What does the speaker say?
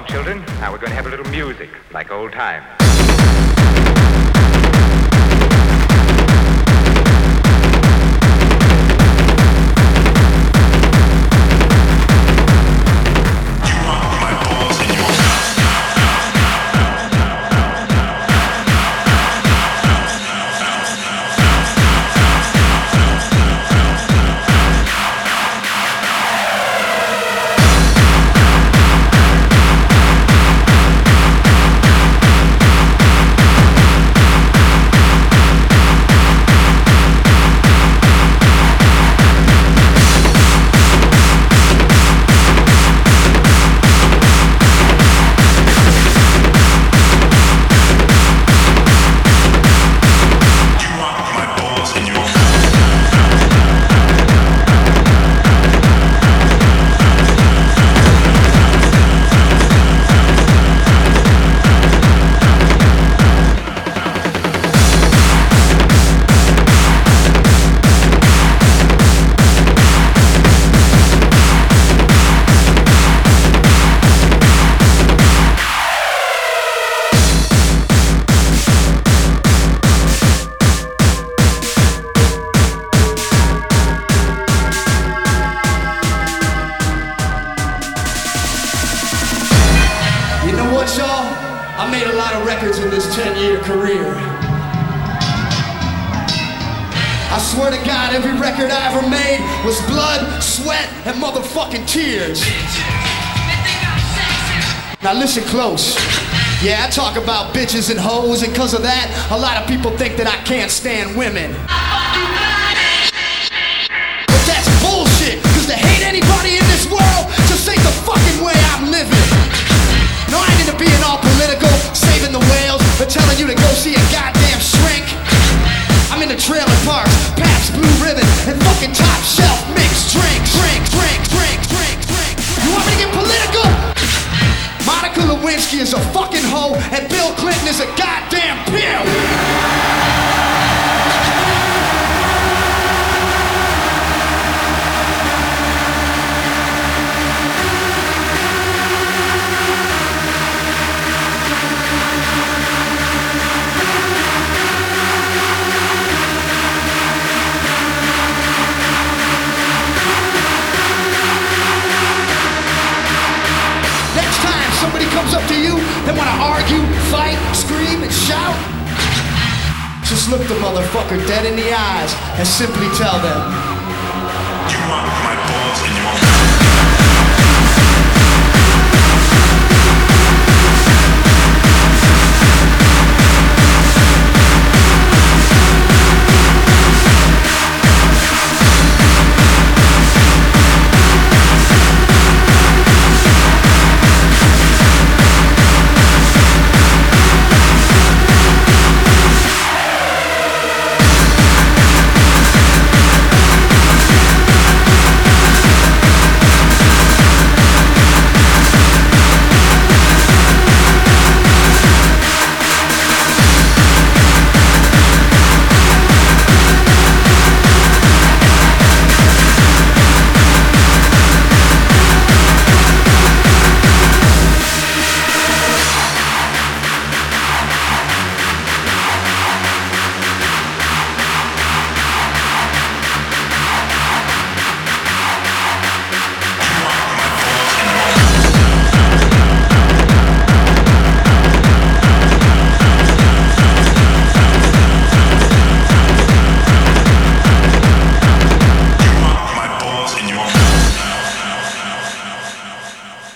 along, children. Now we're going to have a little music, like old times. I made a lot of records in this 10-year career. I swear to God, every record I ever made was blood, sweat, and motherfucking tears. Now listen close. Yeah, I talk about bitches and hoes, and cause of that, a lot of people think that I can't stand women. But that's bullshit, cause to hate anybody in this world just ain't the fucking way I'm living. No, I ain't into being all political, saving the whales, or telling you to go see a goddamn shrink. I'm into trailer parks, Pabst Blue Ribbon, and fucking top shelf mixed drink. You want me to get political? Monica Lewinsky is a fucking hoe, and Bill Clinton is a goddamn pimp. Somebody comes up to you, they wanna argue, fight, scream, and shout. Just look the motherfucker dead in the eyes and simply tell them, you want my balls in your mouth.